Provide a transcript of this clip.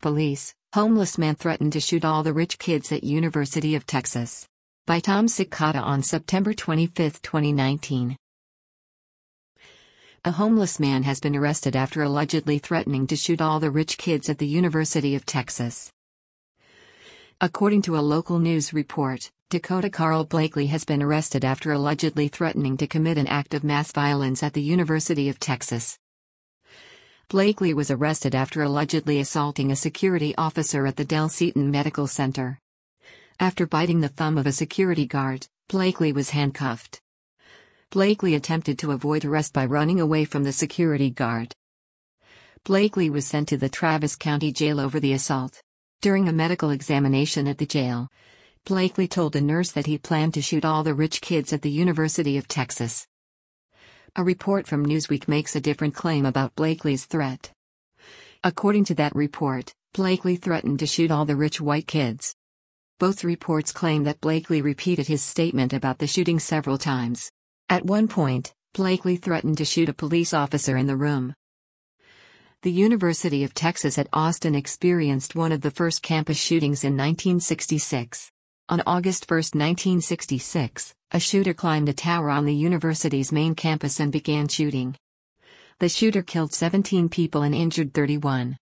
police, homeless man threatened to shoot all the rich kids at University of Texas. By Tom Cicada on September 25, 2019. A homeless man has been arrested after allegedly threatening to shoot all the rich kids at the University of Texas. According to a local news report, Dakota Carl Blakely has been arrested after allegedly threatening to commit an act of mass violence at the University of Texas. Blakely was arrested after allegedly assaulting a security officer at the Del Seaton Medical Center. After biting the thumb of a security guard, Blakely was handcuffed. Blakely attempted to avoid arrest by running away from the security guard. Blakely was sent to the Travis County Jail over the assault. During a medical examination at the jail, Blakely told a nurse that he planned to shoot all the rich kids at the University of Texas. A report from Newsweek makes a different claim about Blakely's threat. According to that report, Blakely threatened to shoot all the rich white kids. Both reports claim that Blakely repeated his statement about the shooting several times. At one point, Blakely threatened to shoot a police officer in the room. The University of Texas at Austin experienced one of the first campus shootings in 1966. On August 1, 1966, a shooter climbed a tower on the university's main campus and began shooting. The shooter killed 17 people and injured 31.